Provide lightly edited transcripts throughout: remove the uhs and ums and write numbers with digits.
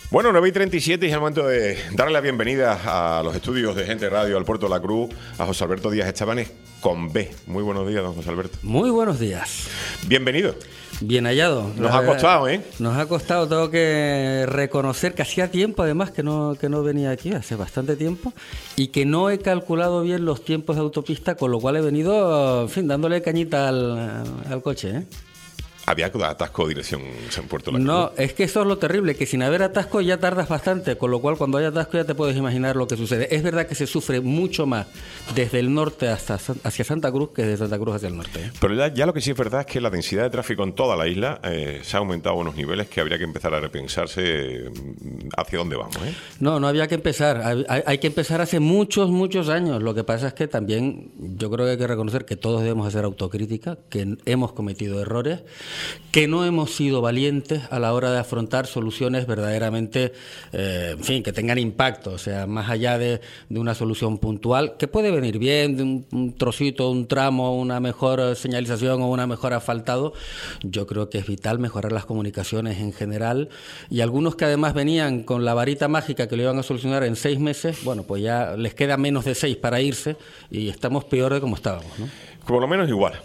Bueno, 9:37 y es el momento de darle la bienvenida a los estudios de Gente Radio al Puerto de la Cruz a José Alberto Díaz Estebanes con B. Muy buenos días, don José Alberto. Muy buenos días. Bienvenido. Bien hallado. Nos ha costado, ¿eh? Nos ha costado, tengo que reconocer que hacía tiempo además que no venía aquí, hace bastante tiempo, y que no he calculado bien los tiempos de autopista, con lo cual he venido, en fin, dándole cañita al coche, ¿eh? Había atasco dirección en Puerto de la Cruz. No, es que eso es lo terrible, que sin haber atasco ya tardas bastante, con lo cual cuando hay atasco ya te puedes imaginar lo que sucede. Es verdad que se sufre mucho más desde el norte hacia Santa Cruz que desde Santa Cruz hacia el norte, ¿eh? Pero ya lo que sí es verdad es que la densidad de tráfico en toda la isla se ha aumentado a unos niveles que habría que empezar a repensarse hacia dónde vamos, ¿eh? No había que empezar. Hay que empezar hace muchos años. Lo que pasa es que también yo creo que hay que reconocer que todos debemos hacer autocrítica, que hemos cometido errores, que no hemos sido valientes a la hora de afrontar soluciones verdaderamente, en fin, que tengan impacto, o sea, más allá de una solución puntual, que puede venir bien, de un trocito, un tramo, una mejor señalización o una mejor asfaltado. Yo creo que es vital mejorar las comunicaciones en general, y algunos que además venían con la varita mágica que lo iban a solucionar en 6 meses, bueno, pues ya les queda menos de 6 para irse y estamos peor de como estábamos, ¿no? Por lo menos igual.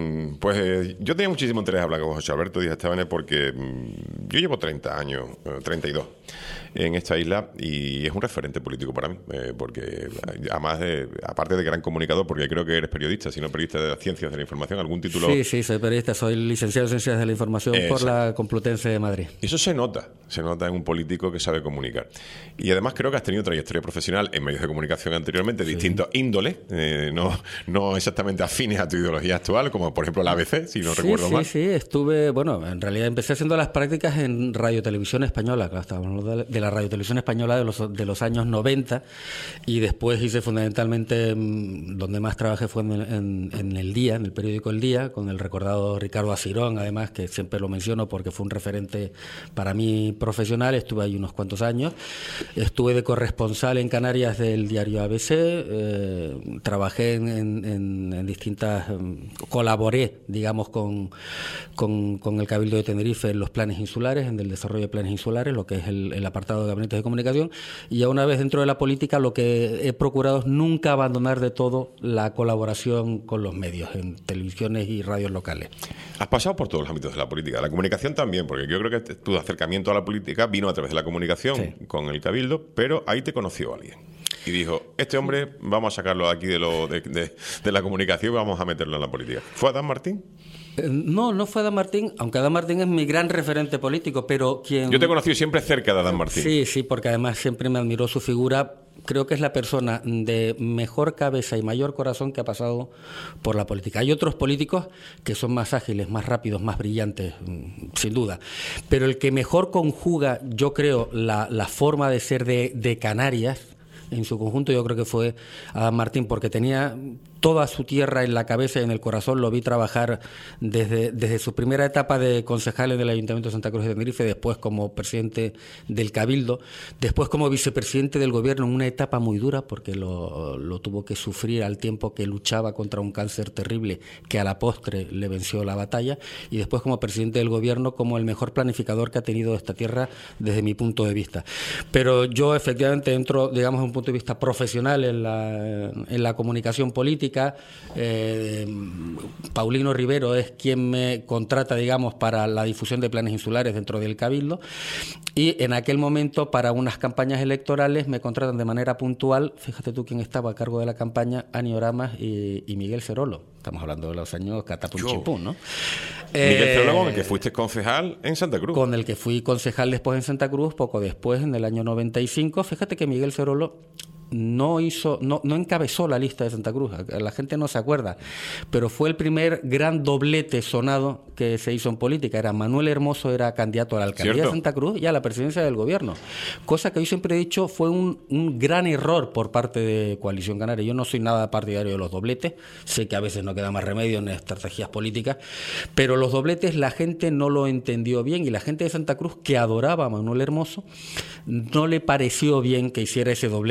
Yo tenía muchísimo interés en hablar con José Alberto Díaz Estebanes porque yo llevo 30 años, 32 en esta isla, y es un referente político para mí, porque además aparte de gran comunicador, porque creo que eres periodista, sino periodista de las ciencias de la información, algún título... Sí, soy periodista, soy licenciado en Ciencias de la Información por la Complutense de Madrid. Eso se nota en un político que sabe comunicar. Y además creo que has tenido trayectoria profesional en medios de comunicación anteriormente, de distintos índoles, no exactamente afines a tu ideología actual, como por ejemplo la ABC, si no recuerdo mal. Sí, estuve, en realidad empecé haciendo las prácticas en Radio Televisión Española, claro, estábamos hablando de la Radio Televisión Española de los años 90, y después hice fundamentalmente, donde más trabajé fue en El Día, en el periódico El Día, con el recordado Ricardo Asirón, además, que siempre lo menciono porque fue un referente para mí profesional. Estuve ahí unos cuantos años, estuve de corresponsal en Canarias del diario ABC, trabajé en distintas, colaboré, digamos, con el Cabildo de Tenerife en los planes insulares, en el desarrollo de planes insulares, lo que es el apartado de gabinetes de comunicación, y ya una vez dentro de la política lo que he procurado es nunca abandonar de todo la colaboración con los medios, en televisiones y radios locales. Has pasado por todos los ámbitos de la política, la comunicación también, porque yo creo que tu acercamiento a la política vino a través de la comunicación, sí, con el Cabildo, pero ahí te conoció alguien y dijo, este hombre vamos a sacarlo de aquí de la comunicación y vamos a meterlo en la política. ¿Fue Adán Martín? No fue Adán Martín, aunque Adán Martín es mi gran referente político, pero quien... Yo te he conocido siempre cerca de Adán Martín. Sí, porque además siempre me admiró su figura. Creo que es la persona de mejor cabeza y mayor corazón que ha pasado por la política. Hay otros políticos que son más ágiles, más rápidos, más brillantes, sin duda. Pero el que mejor conjuga, yo creo, la forma de ser de Canarias en su conjunto, yo creo que fue Adán Martín, porque tenía toda su tierra en la cabeza y en el corazón. Lo vi trabajar desde su primera etapa de concejal en el Ayuntamiento de Santa Cruz de Tenerife, después como presidente del Cabildo, después como vicepresidente del Gobierno en una etapa muy dura, porque lo tuvo que sufrir al tiempo que luchaba contra un cáncer terrible que a la postre le venció la batalla, y después como presidente del Gobierno, como el mejor planificador que ha tenido esta tierra desde mi punto de vista. Pero yo efectivamente entro, digamos, desde un punto de vista profesional en la comunicación política. Paulino Rivero es quien me contrata, digamos, para la difusión de planes insulares dentro del Cabildo, y en aquel momento para unas campañas electorales me contratan de manera puntual. Fíjate tú quién estaba a cargo de la campaña: Ani Oramas y Miguel Cerolo. Estamos hablando de los años catapum chimpún, ¿no? Miguel Cerolo, con el que fuiste concejal en Santa Cruz. Con el que fui concejal después en Santa Cruz, poco después, en el año 95. Fíjate que Miguel Cerolo no encabezó la lista de Santa Cruz, la gente no se acuerda, pero fue el primer gran doblete sonado que se hizo en política. Era Manuel Hermoso, era candidato a la alcaldía de Santa Cruz y a la presidencia del Gobierno, cosa que yo siempre he dicho fue un gran error por parte de Coalición Canaria. Yo no soy nada partidario de los dobletes, sé que a veces no queda más remedio en estrategias políticas, pero los dobletes la gente no lo entendió bien, y la gente de Santa Cruz, que adoraba a Manuel Hermoso, no le pareció bien que hiciera ese doblete a la presidencia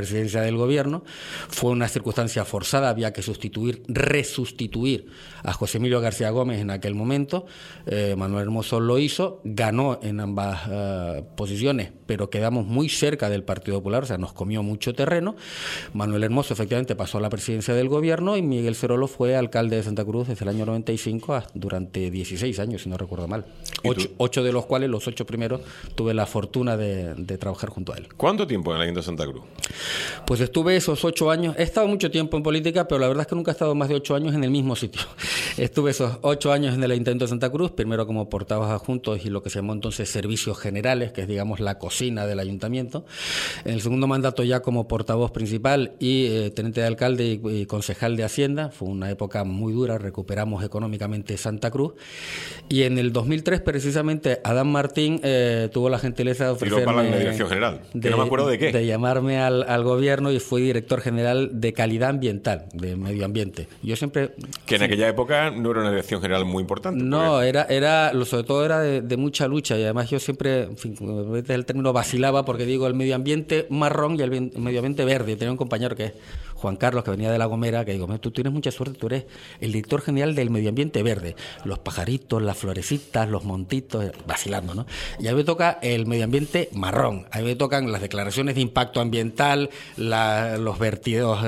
presidencia del gobierno. Fue una circunstancia forzada, había que resustituir a José Emilio García Gómez en aquel momento. Manuel Hermoso lo hizo, ganó en ambas posiciones, pero quedamos muy cerca del Partido Popular, o sea, nos comió mucho terreno. Manuel Hermoso efectivamente pasó a la presidencia del gobierno y Miguel Cerolo fue alcalde de Santa Cruz desde el año 95 durante 16 años, si no recuerdo mal. 8 de los cuales, los 8 primeros, tuve la fortuna de trabajar junto a él. ¿Cuánto tiempo en el Ayuntamiento de Santa Cruz? Pues estuve esos 8 años. He estado mucho tiempo en política, pero la verdad es que nunca he estado más de 8 años en el mismo sitio. Estuve esos 8 años en el Ayuntamiento de Santa Cruz, primero como portavoz adjunto y lo que se llamó entonces Servicios Generales, que es, digamos, la cocina del ayuntamiento. En el segundo mandato ya como portavoz principal y teniente de alcalde y concejal de Hacienda. Fue una época muy dura, recuperamos económicamente Santa Cruz. Y en el 2003, precisamente, Adán Martín tuvo la gentileza de ofrecerme... para la dirección general, que no me acuerdo de qué. De llamarme al gobierno, y fui director general de calidad ambiental, de medio ambiente. Yo siempre... Que en aquella época no era una dirección general muy importante. No, sobre todo era de mucha lucha, y además yo siempre, en fin, el término vacilaba, porque digo el medio ambiente marrón y el medio ambiente verde. Tenía un compañero que es Juan Carlos, que venía de La Gomera, que digo, tú tienes mucha suerte, tú eres el director general del medio ambiente verde. Los pajaritos, las florecitas, los montitos, vacilando, ¿no? Y a mí me toca el medio ambiente marrón. A mí me tocan las declaraciones de impacto ambiental, los vertidos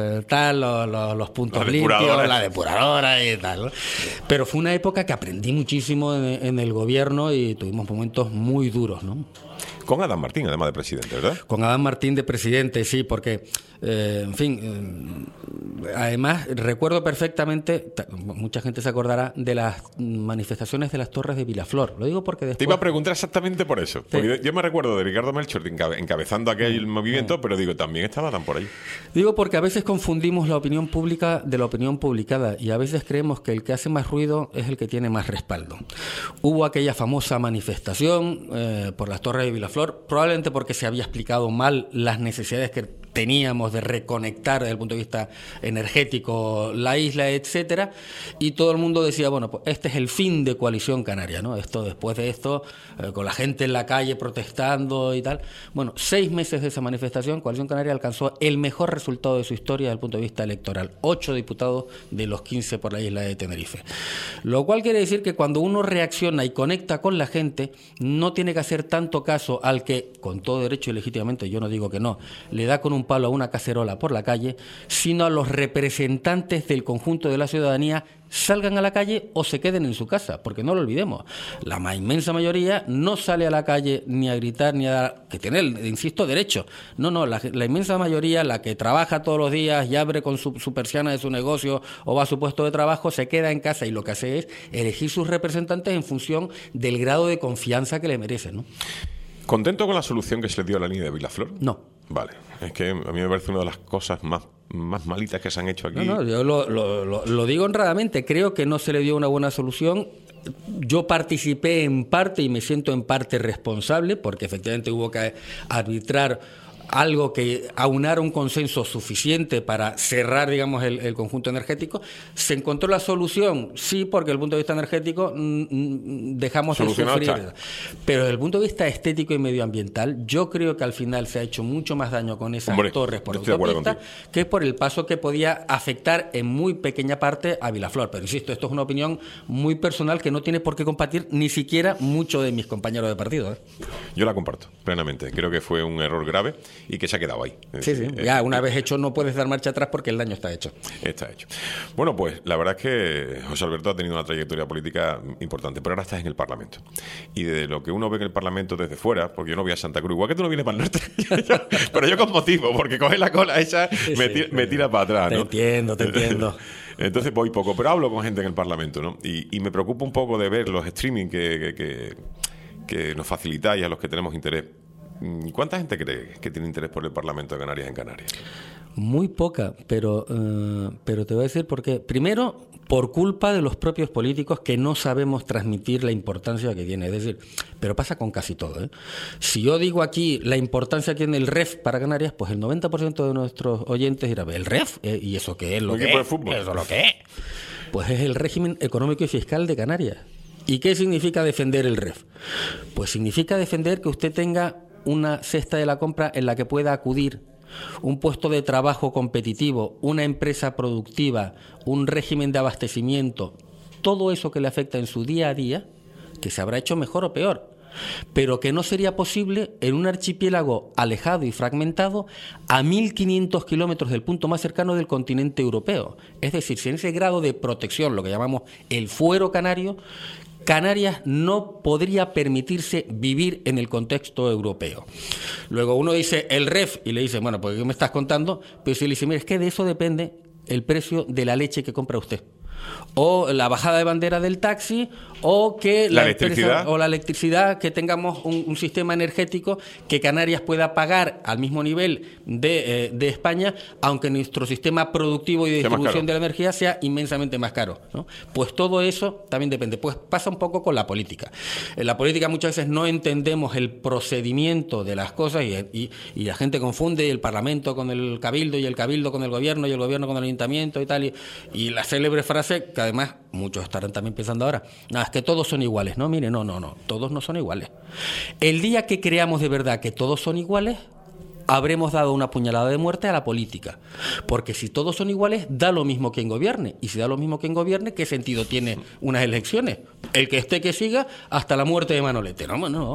los puntos limpios, la depuradora y tal, ¿no? Pero fue una época que aprendí muchísimo en el gobierno y tuvimos momentos muy duros, ¿no? Con Adán Martín, además de presidente, ¿verdad? Con Adán Martín de presidente, sí, porque, en fin, además recuerdo perfectamente, mucha gente se acordará de las manifestaciones de las Torres de Vilaflor. Lo digo porque después... Te iba a preguntar exactamente por eso. Porque yo me recuerdo de Ricardo Melchor encabezando aquel movimiento, pero digo, también estaba Adán por ahí. Digo porque a veces confundimos la opinión pública de la opinión publicada y a veces creemos que el que hace más ruido es el que tiene más respaldo. Hubo aquella famosa manifestación por las Torres de Vilaflor, probablemente porque se había explicado mal las necesidades que teníamos de reconectar desde el punto de vista energético la isla, etcétera, y todo el mundo decía, bueno, pues este es el fin de Coalición Canaria, ¿no? Después de esto, con la gente en la calle protestando y tal. Bueno, 6 meses de esa manifestación, Coalición Canaria alcanzó el mejor resultado de su historia desde el punto de vista electoral, 8 diputados de los 15 por la isla de Tenerife. Lo cual quiere decir que cuando uno reacciona y conecta con la gente, no tiene que hacer tanto caso al que, con todo derecho y legítimamente, yo no digo que no, le da con un palo a una cacerola por la calle, sino a los representantes del conjunto de la ciudadanía, salgan a la calle o se queden en su casa, porque no lo olvidemos, la inmensa mayoría no sale a la calle ni a gritar ni a dar, que tiene, insisto, derecho. No, la inmensa mayoría, la que trabaja todos los días y abre con su persiana de su negocio o va a su puesto de trabajo, se queda en casa y lo que hace es elegir sus representantes en función del grado de confianza que le merecen, ¿no? ¿Contento con la solución que se le dio a la línea de Vilaflor? No. Vale, es que a mí me parece una de las cosas más malitas que se han hecho aquí. No, yo lo digo honradamente, creo que no se le dio una buena solución. Yo participé en parte y me siento en parte responsable, porque efectivamente hubo que arbitrar algo que aunara un consenso suficiente para cerrar, digamos, el conjunto energético. ¿Se encontró la solución? Sí, porque desde el punto de vista energético dejamos de sufrir. Pero desde el punto de vista estético y medioambiental, yo creo que al final se ha hecho mucho más daño con esas torres por autopista que por el paso que podía afectar en muy pequeña parte a Vilaflor. Pero insisto, esto es una opinión muy personal que no tiene por qué compartir ni siquiera muchos de mis compañeros de partido, ¿eh? Yo la comparto plenamente. Creo que fue un error grave y que se ha quedado ahí. Sí. Ya una vez hecho no puedes dar marcha atrás porque el daño está hecho. Está hecho. Bueno, pues la verdad es que José Alberto ha tenido una trayectoria política importante, pero ahora estás en el Parlamento. Y de lo que uno ve en el Parlamento desde fuera, porque yo no voy a Santa Cruz, igual que tú no vienes para el norte, pero yo con motivo, porque coges la cola esa, me tira para atrás, ¿no? Te entiendo. Entonces voy poco, pero hablo con gente en el Parlamento, ¿no? Y me preocupa un poco de ver los streaming que nos facilitáis a los que tenemos interés. ¿Cuánta gente cree que tiene interés por el Parlamento de Canarias en Canarias? Muy poca, pero te voy a decir por qué. Primero, por culpa de los propios políticos que no sabemos transmitir la importancia que tiene. Es decir, pero pasa con casi todo, ¿eh? Si yo digo aquí la importancia que tiene el REF para Canarias, pues el 90% de nuestros oyentes dirá, ¿el REF? ¿Y eso qué es? ¿Lo que es? ¿Eso es lo que es? Pues es el régimen económico y fiscal de Canarias. ¿Y qué significa defender el REF? Pues significa defender que usted tenga una cesta de la compra en la que pueda acudir un puesto de trabajo competitivo, una empresa productiva, un régimen de abastecimiento, todo eso que le afecta en su día a día, que se habrá hecho mejor o peor, pero que no sería posible en un archipiélago alejado y fragmentado a 1.500 kilómetros del punto más cercano del continente europeo. Es decir, si en ese grado de protección, lo que llamamos el fuero canario, Canarias no podría permitirse vivir en el contexto europeo. Luego uno dice el REF y le dice, bueno, pues ¿qué me estás contando? Pero si le dice, mira, es que de eso depende el precio de la leche que compra usted, o la bajada de bandera del taxi, o que la electricidad, que tengamos un sistema energético que Canarias pueda pagar al mismo nivel de España, aunque nuestro sistema productivo y de distribución de la energía sea inmensamente más caro, ¿no? Pues todo eso también depende. Pues pasa un poco con la política. En la política muchas veces no entendemos el procedimiento de las cosas y la gente confunde el Parlamento con el Cabildo y el Cabildo con el Gobierno y el Gobierno con el Ayuntamiento y tal. Y la célebre frase, que además muchos estarán también pensando ahora, nada, es que todos son iguales. No, mire, no, todos no son iguales. El día que creamos de verdad que todos son iguales, habremos dado una puñalada de muerte a la política. Porque si todos son iguales, da lo mismo quien gobierne. Y si da lo mismo quien gobierne, ¿qué sentido tiene unas elecciones? El que esté que siga hasta la muerte de Manolete.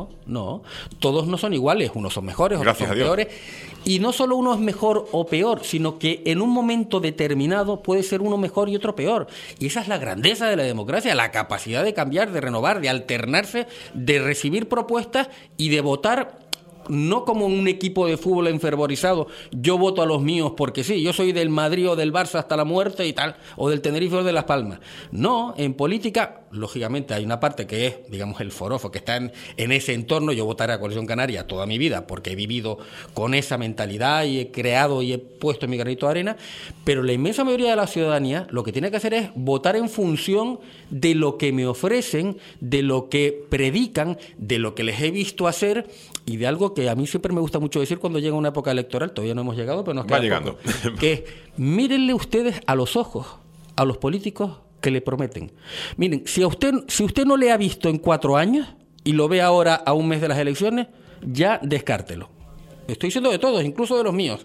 No. Todos no son iguales. Unos son mejores, otros son peores. Y no solo uno es mejor o peor, sino que en un momento determinado puede ser uno mejor y otro peor. Y esa es la grandeza de la democracia, la capacidad de cambiar, de renovar, de alternarse, de recibir propuestas y de votar. No como un equipo de fútbol enfervorizado, yo voto a los míos porque sí, yo soy del Madrid o del Barça hasta la muerte y tal, o del Tenerife o de Las Palmas. No, en política, lógicamente hay una parte que es, digamos, el forofo, que está en ese entorno. Yo votaré a Coalición Canaria toda mi vida porque he vivido con esa mentalidad y he creado y he puesto mi granito de arena, pero la inmensa mayoría de la ciudadanía lo que tiene que hacer es votar en función de lo que me ofrecen, de lo que predican, de lo que les he visto hacer y de algo que a mí siempre me gusta mucho decir cuando llega una época electoral, todavía no hemos llegado, pero nos queda llegando. Que mírenle ustedes a los ojos a los políticos que le prometen. Miren, si usted no le ha visto en 4 años y lo ve ahora a un mes de las elecciones, ya descártelo. Estoy diciendo de todos, incluso de los míos.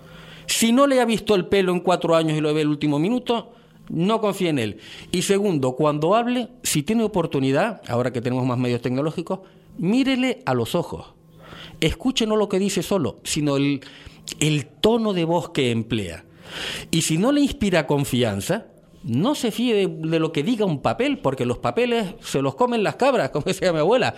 Si no le ha visto el pelo en 4 años y lo ve el último minuto, no confíe en él. Y segundo, cuando hable, si tiene oportunidad, ahora que tenemos más medios tecnológicos, mírele a los ojos. Escuche no lo que dice solo, sino el tono de voz que emplea. Y si no le inspira confianza, no se fíe de lo que diga un papel, porque los papeles se los comen las cabras, como decía mi abuela.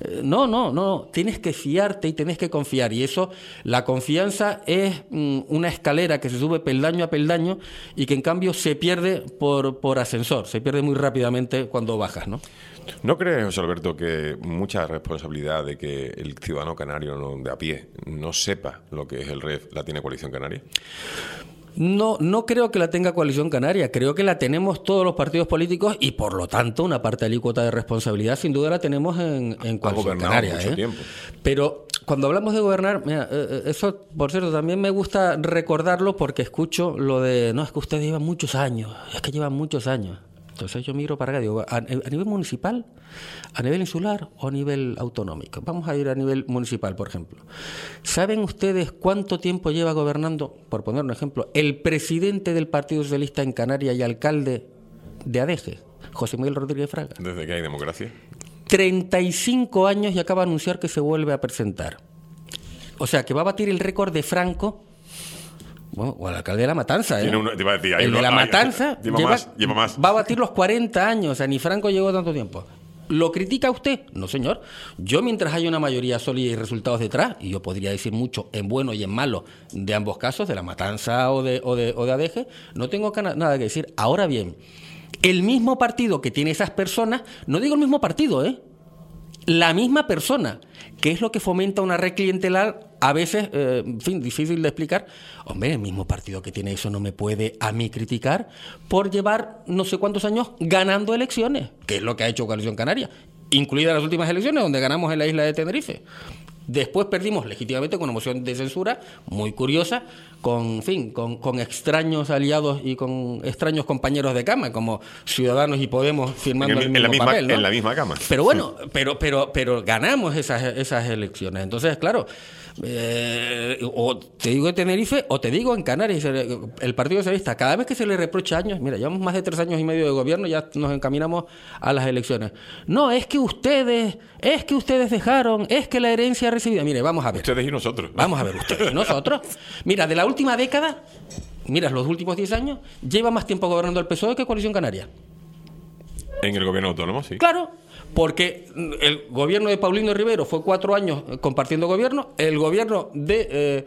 No. Tienes que fiarte y tienes que confiar. Y eso, la confianza es una escalera que se sube peldaño a peldaño y que en cambio se pierde por ascensor. Se pierde muy rápidamente cuando bajas, ¿no? ¿No crees, José Alberto, que mucha responsabilidad de que el ciudadano canario de a pie no sepa lo que es el REF la tiene Coalición Canaria? No creo que la tenga Coalición Canaria, creo que la tenemos todos los partidos políticos y por lo tanto una parte alícuota de responsabilidad sin duda la tenemos en Coalición Canaria. Mucho tiempo. Pero cuando hablamos de gobernar, mira, eso por cierto también me gusta recordarlo porque escucho lo de, no, es que ustedes llevan muchos años, es que llevan muchos años. Entonces yo miro para acá, digo, ¿a nivel municipal, a nivel insular o a nivel autonómico? Vamos a ir a nivel municipal, por ejemplo. ¿Saben ustedes cuánto tiempo lleva gobernando, por poner un ejemplo, el presidente del Partido Socialista en Canarias y alcalde de Adeje, José Miguel Rodríguez Fraga? ¿Desde que hay democracia? 35 años y acaba de anunciar que se vuelve a presentar. O sea, que va a batir el récord de Franco. Bueno, o al alcalde de La Matanza, ¿eh? El de La Matanza lleva más. Va a batir los 40 años, o sea, ni Franco llegó tanto tiempo. ¿Lo critica usted? No, señor. Yo, mientras haya una mayoría sólida y resultados detrás, y yo podría decir mucho en bueno y en malo de ambos casos, de La Matanza o de Adeje, no tengo nada que decir. Ahora bien, el mismo partido que tiene esas personas, no digo el mismo partido, la misma persona, que es lo que fomenta una red clientelar a veces, en fin, difícil de explicar. Hombre, el mismo partido que tiene eso no me puede a mí criticar por llevar no sé cuántos años ganando elecciones, que es lo que ha hecho Coalición Canaria, incluidas las últimas elecciones donde ganamos en la isla de Tenerife. Después perdimos legítimamente con una moción de censura muy curiosa, con extraños aliados y con extraños compañeros de cama, como Ciudadanos y Podemos firmando el mismo papel, ¿no? En la misma cama. Pero bueno, pero ganamos esas elecciones. Entonces, claro, o te digo en Tenerife o te digo en Canarias, el Partido Socialista, cada vez que se le reprocha años, mira, llevamos más de 3 años y medio de gobierno, ya nos encaminamos a las elecciones. No, es que ustedes dejaron, es que la herencia recibida. Mire, vamos a ver. Ustedes y nosotros. Vamos a ver, ustedes y nosotros. Mira, de la última década, mira, los últimos 10 años, lleva más tiempo gobernando el PSOE que Coalición Canaria. En el gobierno autónomo, sí. Claro, porque el gobierno de Paulino Rivero fue 4 años compartiendo gobierno, el gobierno de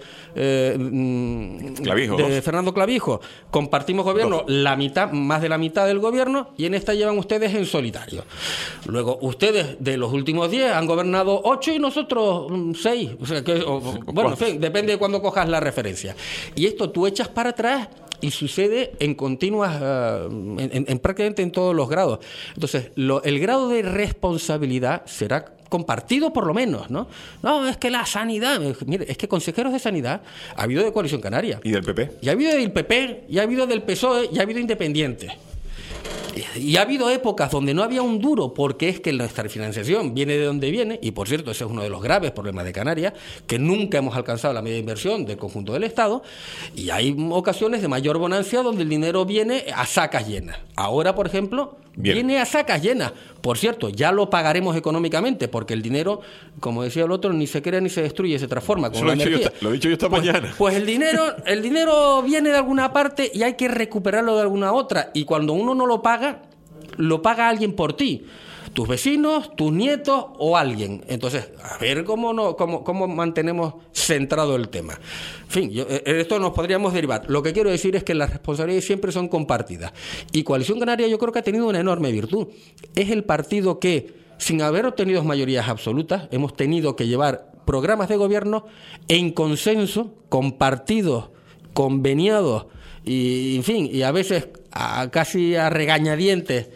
Fernando Clavijo compartimos gobierno, más de la mitad del gobierno, y en esta llevan ustedes en solitario. Luego, ustedes de los últimos 10 han gobernado 8 y nosotros 6. O sea, bueno, en fin, depende de cuándo cojas la referencia. Y esto tú echas para atrás y sucede en continuas, en prácticamente en todos los grados. Entonces, el grado de responsabilidad será compartido por lo menos, ¿no? No, es que la sanidad, mire, es que consejeros de sanidad ha habido de Coalición Canaria. ¿Y del PP? Y ha habido del PP, y ha habido del PSOE, y ha habido independientes. Y ha habido épocas donde no había un duro, porque es que nuestra financiación viene de donde viene, y por cierto, ese es uno de los graves problemas de Canarias, que nunca hemos alcanzado la media inversión del conjunto del Estado, y hay ocasiones de mayor bonancia donde el dinero viene a sacas llenas. Ahora, por ejemplo, viene a sacas llenas. Por cierto, ya lo pagaremos económicamente, porque el dinero, como decía el otro, ni se crea ni se destruye, se transforma con la energía. Lo he dicho yo esta mañana. Pues el dinero viene de alguna parte y hay que recuperarlo de alguna otra. Y cuando uno no lo paga alguien por ti. Tus vecinos, tus nietos o alguien. Entonces, a ver cómo mantenemos centrado el tema. En fin, esto nos podríamos derivar. Lo que quiero decir es que las responsabilidades siempre son compartidas. Y Coalición Canaria yo creo que ha tenido una enorme virtud. Es el partido que, sin haber obtenido mayorías absolutas, hemos tenido que llevar programas de gobierno en consenso, compartidos, conveniados, y en fin, y a veces casi a regañadientes,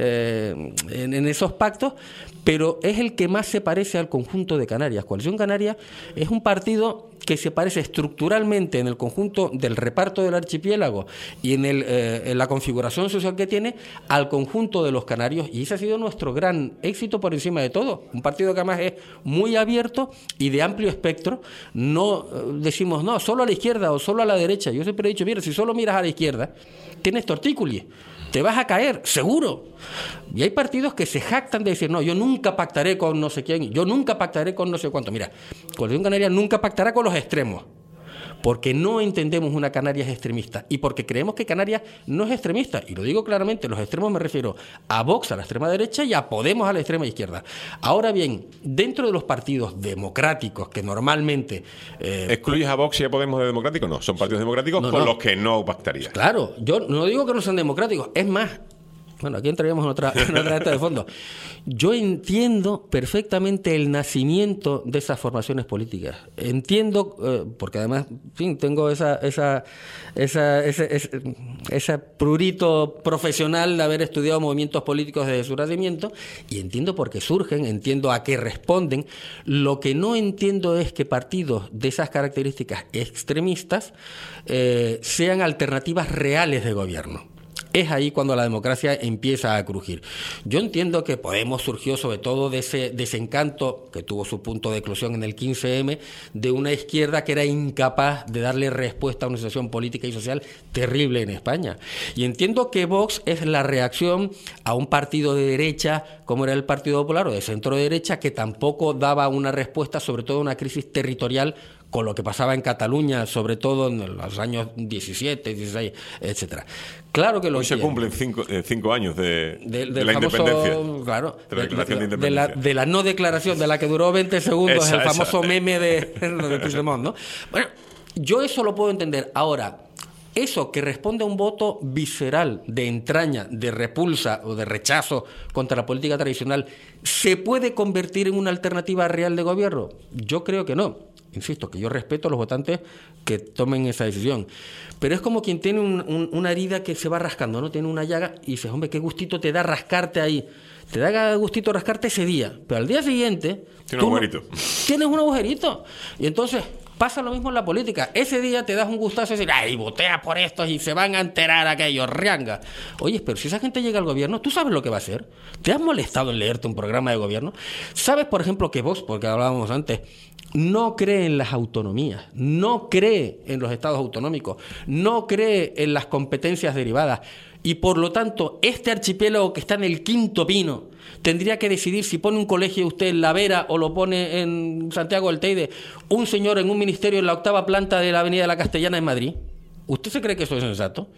en esos pactos, pero es el que más se parece al conjunto de Canarias. Coalición Canaria es un partido que se parece estructuralmente en el conjunto del reparto del archipiélago y en la configuración social que tiene al conjunto de los canarios, y ese ha sido nuestro gran éxito por encima de todo. Un partido que además es muy abierto y de amplio espectro. No decimos, no, solo a la izquierda o solo a la derecha. Yo siempre he dicho, mira, si solo miras a la izquierda, tienes tortícolis. Te vas a caer, seguro. Y hay partidos que se jactan de decir, no, yo nunca pactaré con no sé quién, yo nunca pactaré con no sé cuánto. Mira, Coalición Canaria nunca pactará con los extremos, porque no entendemos una Canarias extremista y porque creemos que Canarias no es extremista. Y lo digo claramente, los extremos me refiero a Vox a la extrema derecha y a Podemos a la extrema izquierda. Ahora bien, dentro de los partidos democráticos que normalmente... ¿Excluyes a Vox y a Podemos de democráticos? No, son partidos democráticos con los que no pactaría. Claro, yo no digo que no sean democráticos, es más... Bueno, aquí entraríamos en otra de fondo. Yo entiendo perfectamente el nacimiento de esas formaciones políticas. Entiendo, porque además, en fin, tengo ese prurito profesional de haber estudiado movimientos políticos desde su nacimiento, y entiendo por qué surgen, entiendo a qué responden. Lo que no entiendo es que partidos de esas características extremistas sean alternativas reales de gobierno. Es ahí cuando la democracia empieza a crujir. Yo entiendo que Podemos surgió sobre todo de ese desencanto que tuvo su punto de eclosión en el 15M, de una izquierda que era incapaz de darle respuesta a una situación política y social terrible en España. Y entiendo que Vox es la reacción a un partido de derecha, como era el Partido Popular, o de centro derecha, que tampoco daba una respuesta, sobre todo a una crisis territorial, con lo que pasaba en Cataluña, sobre todo en los años 17, 16, etcétera. Claro que lo hoy se cumplen 5 años de la famoso, independencia. Claro, de la declaración de independencia. De la no declaración, de la que duró 20 segundos, el famoso meme de Puigdemont, ¿no? Bueno, yo eso lo puedo entender. Ahora, eso que responde a un voto visceral, de entraña, de repulsa o de rechazo contra la política tradicional, ¿se puede convertir en una alternativa real de gobierno? Yo creo que no. insisto, que yo respeto a los votantes que tomen esa decisión. Pero es como quien tiene una herida que se va rascando, ¿no? Tiene una llaga y dices, hombre, qué gustito te da rascarte ahí. Te da gustito rascarte ese día, pero al día siguiente... Tienes un agujerito. Tienes un agujerito. Y entonces pasa lo mismo en la política. Ese día te das un gustazo de decir, ¡ay, votea por estos y se van a enterar aquellos, rianga! Oye, pero si esa gente llega al gobierno, ¿tú sabes lo que va a hacer? ¿Te has molestado en leerte un programa de gobierno? ¿Sabes, por ejemplo, que Vox, porque hablábamos antes, no cree en las autonomías, no cree en los estados autonómicos, no cree en las competencias derivadas? Y por lo tanto, este archipiélago que está en el Quinto Pino tendría que decidir si pone un colegio usted en La Vera o lo pone en Santiago del Teide, un señor en un ministerio en la 8ª planta de la Avenida de la Castellana en Madrid. ¿Usted se cree que eso es sensato?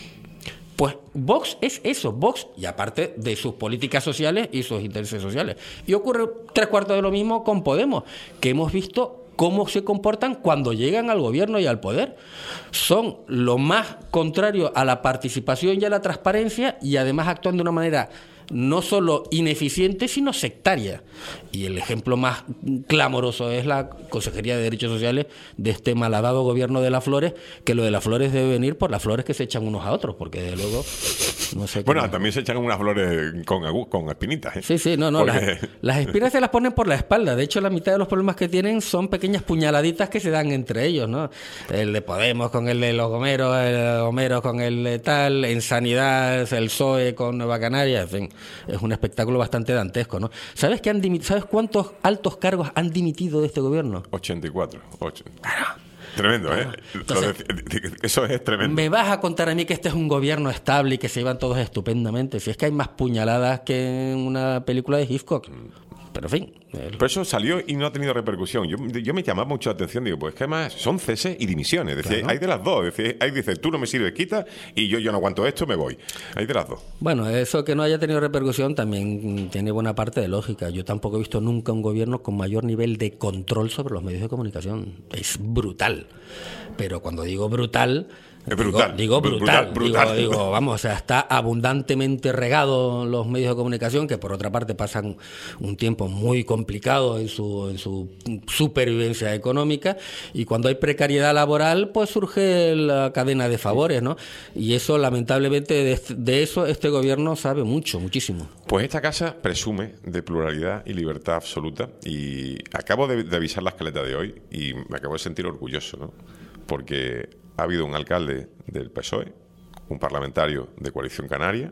Pues Vox es eso, Vox, y aparte de sus políticas sociales y sus intereses sociales. Y ocurre 3/4 de lo mismo con Podemos, que hemos visto cómo se comportan cuando llegan al gobierno y al poder. Son lo más contrario a la participación y a la transparencia, y además actúan de una manera no solo ineficiente, sino sectaria. Y el ejemplo más clamoroso es la Consejería de Derechos Sociales de este malhadado gobierno de las Flores, que lo de las flores debe venir por las flores que se echan unos a otros, porque desde luego no sé. Bueno, también se echan unas flores con espinitas, ¿eh? Sí, no, porque... las espinas se las ponen por la espalda. De hecho, la mitad de los problemas que tienen son pequeñas puñaladitas que se dan entre ellos, ¿no? El de Podemos con el de los Gomeros, el de Gomeros con el de tal, en Sanidad, el PSOE con Nueva Canaria, en fin. Es un espectáculo bastante dantesco, ¿no? ¿Sabes cuántos altos cargos han dimitido de este gobierno? 84. Claro. Tremendo, ¿eh? Entonces, eso es tremendo. ¿Me vas a contar a mí que este es un gobierno estable y que se llevan todos estupendamente? Si es que hay más puñaladas que en una película de Hitchcock. Pero en fin. Pero eso salió y no ha tenido repercusión. Yo me llamaba mucho la atención, digo, pues que además son ceses y dimisiones. Decía, claro. Hay de las dos. Ahí dice, tú no me sirves, quita, y yo no aguanto esto, me voy. Hay de las dos. Bueno, eso que no haya tenido repercusión también tiene buena parte de lógica. Yo tampoco he visto nunca un gobierno con mayor nivel de control sobre los medios de comunicación. Es brutal. Pero cuando digo brutal... Es brutal. Digo, vamos, o sea, está abundantemente regado los medios de comunicación, que por otra parte pasan un tiempo muy complicado en su supervivencia económica, y cuando hay precariedad laboral, pues surge la cadena de favores, ¿no? Y eso, lamentablemente, de eso este gobierno sabe muchísimo. Pues esta casa presume de pluralidad y libertad absoluta, y acabo de avisar la escaleta de hoy, y me acabo de sentir orgulloso, ¿no? Porque ha habido un alcalde del PSOE, un parlamentario de Coalición Canaria,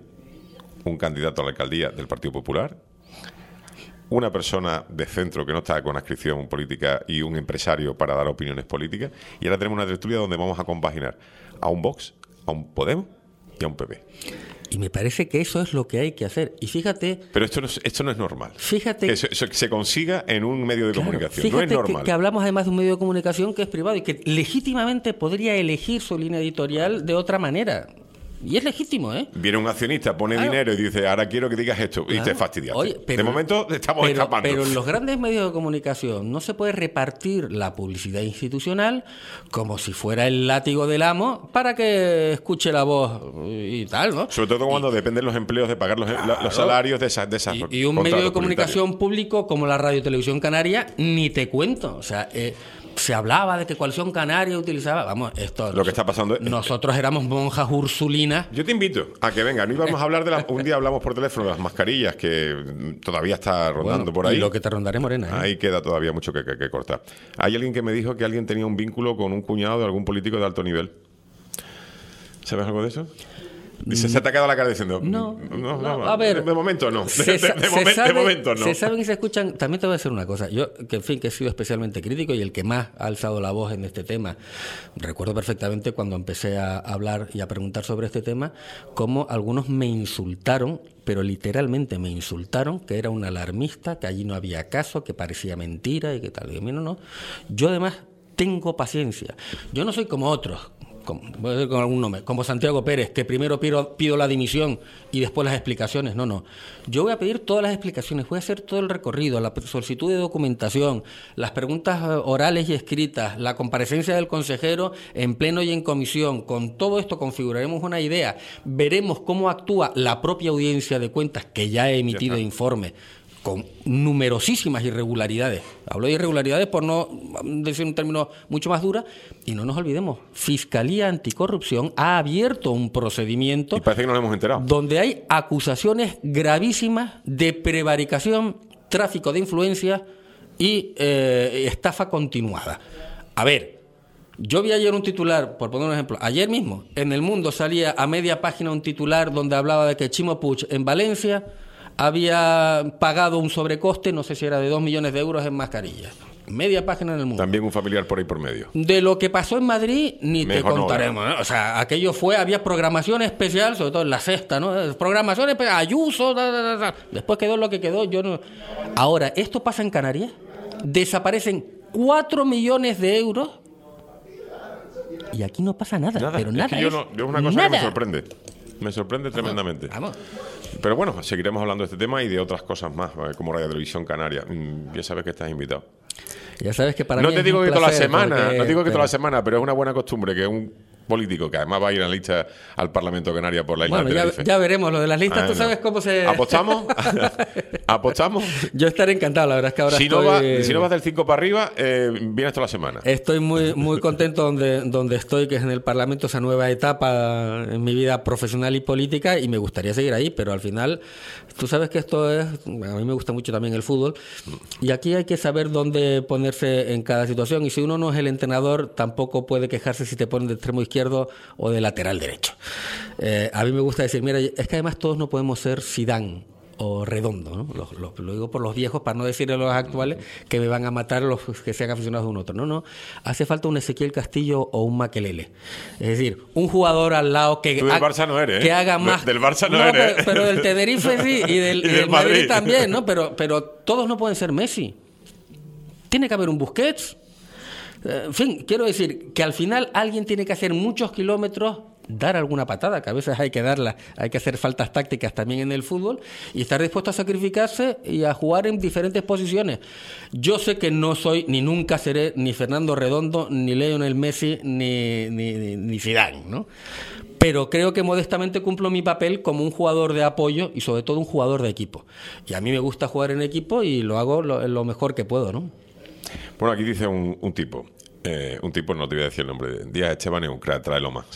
un candidato a la alcaldía del Partido Popular, una persona de centro que no está con adscripción política y un empresario para dar opiniones políticas. Y ahora tenemos una tertulia donde vamos a compaginar a un Vox, a un Podemos y a un PP. Y me parece que eso es lo que hay que hacer. Y fíjate... Pero esto no es normal. Fíjate... Que eso se consiga en un medio de comunicación. Fíjate, no es normal. Que hablamos además de un medio de comunicación que es privado y que legítimamente podría elegir su línea editorial de otra manera. Y es legítimo, ¿eh? Viene un accionista, pone dinero y dice, ahora quiero que digas esto. Claro. Y te fastidiaste. Oye, de momento estamos escapando. Pero en los grandes medios de comunicación no se puede repartir la publicidad institucional como si fuera el látigo del amo para que escuche la voz y tal, ¿no? Sobre todo cuando dependen los empleos de pagar los salarios de esas y un medio de comunicación público como la Radio Televisión Canaria, ni te cuento. O sea... se hablaba de que Coalición Canaria utilizaba... Vamos, esto... Lo que está pasando... Nosotros éramos monjas ursulinas. Yo te invito a que venga. No íbamos a hablar de las... Un día hablamos por teléfono de las mascarillas, que todavía está rondando por ahí. Y lo que te rondaré, Morena. Ahí queda todavía mucho que cortar. Hay alguien que me dijo que alguien tenía un vínculo con un cuñado de algún político de alto nivel. ¿Sabes algo de eso? Se te ha quedado la cara diciendo... No, a ver... De momento no. De momento no. Se saben y se escuchan... También te voy a decir una cosa. Yo, que en fin, que he sido especialmente crítico y el que más ha alzado la voz en este tema. Recuerdo perfectamente cuando empecé a hablar y a preguntar sobre este tema, cómo algunos me insultaron, pero literalmente me insultaron, que era un alarmista, que allí no había caso, que parecía mentira y que tal. Y a mí no. Yo además tengo paciencia. Yo no soy como otros, voy a decir con algún nombre, como Santiago Pérez, que primero pido la dimisión y después las explicaciones. No. Yo voy a pedir todas las explicaciones, voy a hacer todo el recorrido, la solicitud de documentación, las preguntas orales y escritas, la comparecencia del consejero en pleno y en comisión. Con todo esto configuraremos una idea, veremos cómo actúa la propia audiencia de cuentas, que ya ha emitido informes con numerosísimas irregularidades. Hablo de irregularidades por no decir un término mucho más dura. Y no nos olvidemos, Fiscalía Anticorrupción ha abierto un procedimiento. Y parece que no nos hemos enterado. Donde hay acusaciones gravísimas de prevaricación, tráfico de influencias y estafa continuada. A ver, yo vi ayer un titular, por poner un ejemplo, ayer mismo, en El Mundo salía a media página un titular donde hablaba de que Chimo Puig en Valencia había pagado un sobrecoste, no sé si era de 2 millones de euros en mascarillas. Media página en El Mundo. También un familiar por ahí por medio. De lo que pasó en Madrid, ni mejor te contaremos, ¿no? O sea, aquello había programación especial, sobre todo en La Sexta, ¿no? Programación especial, Ayuso, después quedó lo que quedó, yo no... Ahora, ¿esto pasa en Canarias? Desaparecen 4 millones de euros y aquí no pasa nada. Pero nada. Es que yo es una cosa que me sorprende. Me sorprende tremendamente. Vamos. Pero bueno, seguiremos hablando de este tema y de otras cosas más, como Radio Televisión Canaria. Ya sabes que estás invitado. Ya sabes que para no mí te es digo un que toda la placer, semana, porque... no digo que toda la semana, pero es una buena costumbre que un político que además va a ir a la lista al Parlamento Canaria por la isla de Tenerife. Ya veremos lo de las listas. Tú sabes cómo se... ¿Apostamos? ¿Apostamos? Yo estaré encantado, la verdad es que ahora si no vas del 5 para arriba, vienes toda la semana. Estoy muy contento donde estoy, que es en el Parlamento, esa nueva etapa en mi vida profesional y política, y me gustaría seguir ahí, pero al final, tú sabes que esto es... A mí me gusta mucho también el fútbol, y aquí hay que saber dónde ponerse en cada situación, y si uno no es el entrenador, tampoco puede quejarse si te ponen de extremo izquierdo o de lateral derecho. A mí me gusta decir, mira, es que además todos no podemos ser Zidane o Redondo, ¿no? Lo digo por los viejos, para no decir a los actuales que me van a matar los que sean aficionados de un otro. No, hace falta un Ezequiel Castillo o un Makelele. Es decir, un jugador al lado que... Tú del Barça no eres, que haga más... Del Barça no eres. Pero del Tenerife sí, y del Madrid también, ¿no? Pero todos no pueden ser Messi. Tiene que haber un Busquets. En fin, quiero decir que al final alguien tiene que hacer muchos kilómetros, dar alguna patada, que a veces hay que darla, hay que hacer faltas tácticas también en el fútbol y estar dispuesto a sacrificarse y a jugar en diferentes posiciones. Yo sé que no soy, ni nunca seré, ni Fernando Redondo, ni Lionel Messi, ni Zidane, ¿no? Pero creo que modestamente cumplo mi papel como un jugador de apoyo y sobre todo un jugador de equipo. Y a mí me gusta jugar en equipo y lo hago lo mejor que puedo, ¿no? Bueno, aquí dice un tipo, no te voy a decir el nombre, Díaz Esteban es un crack, tráelo más.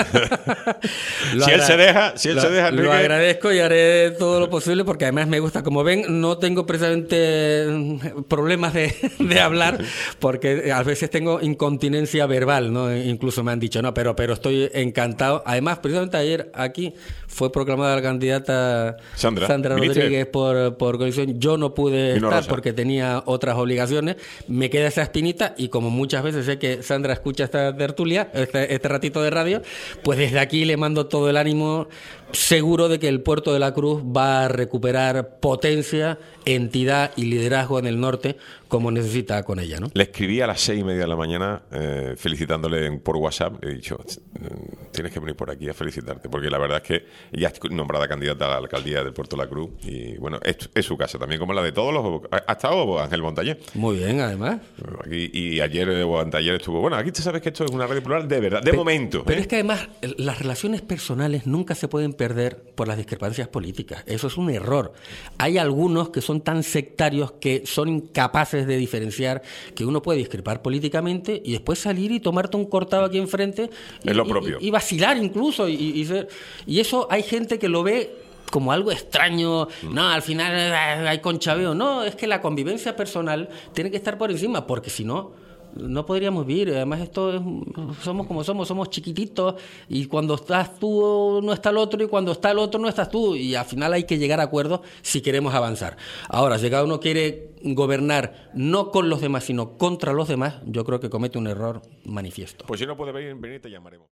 Si él se deja, Enrique... Lo agradezco y haré todo lo posible porque además me gusta. Como ven, no tengo precisamente problemas de hablar porque a veces tengo incontinencia verbal, ¿no? Incluso me han dicho, no, pero estoy encantado. Además, precisamente ayer aquí fue proclamada la candidata Sandra Rodríguez por coalición. Yo no pude estar porque tenía otras obligaciones. Me queda esa espinita y como muchas veces sé que Sandra escucha esta tertulia, este ratito de radio, pues desde aquí le mando todo el ánimo, seguro de que el Puerto de la Cruz va a recuperar potencia, entidad y liderazgo en el norte como necesita con ella, ¿no? Le escribí a las 6:30 de la mañana felicitándole por WhatsApp. He dicho, tienes que venir por aquí a felicitarte, porque la verdad es que ella es nombrada candidata a la alcaldía del Puerto de la Cruz y bueno, es su casa también, como la de todos los... Ha estado Ángel Montañé. Muy bien, además. Aquí, y ayer o anteayer estuvo... Bueno, aquí tú sabes que esto es una radio plural de verdad, de momento. Pero es que además las relaciones personales nunca se pueden perder por las discrepancias políticas. Eso es un error. Hay algunos que son tan sectarios que son incapaces de diferenciar que uno puede discrepar políticamente y después salir y tomarte un cortado aquí enfrente es lo propio. Y vacilar incluso y eso hay gente que lo ve como algo extraño. No, al final hay conchaveo. No, es que la convivencia personal tiene que estar por encima, porque si no podríamos vivir. Además, somos como somos chiquititos, y cuando estás tú no está el otro, y cuando está el otro no estás tú, y al final hay que llegar a acuerdos si queremos avanzar. Ahora, si cada uno quiere gobernar no con los demás, sino contra los demás, yo creo que comete un error manifiesto. Pues si no puede venir, te llamaremos.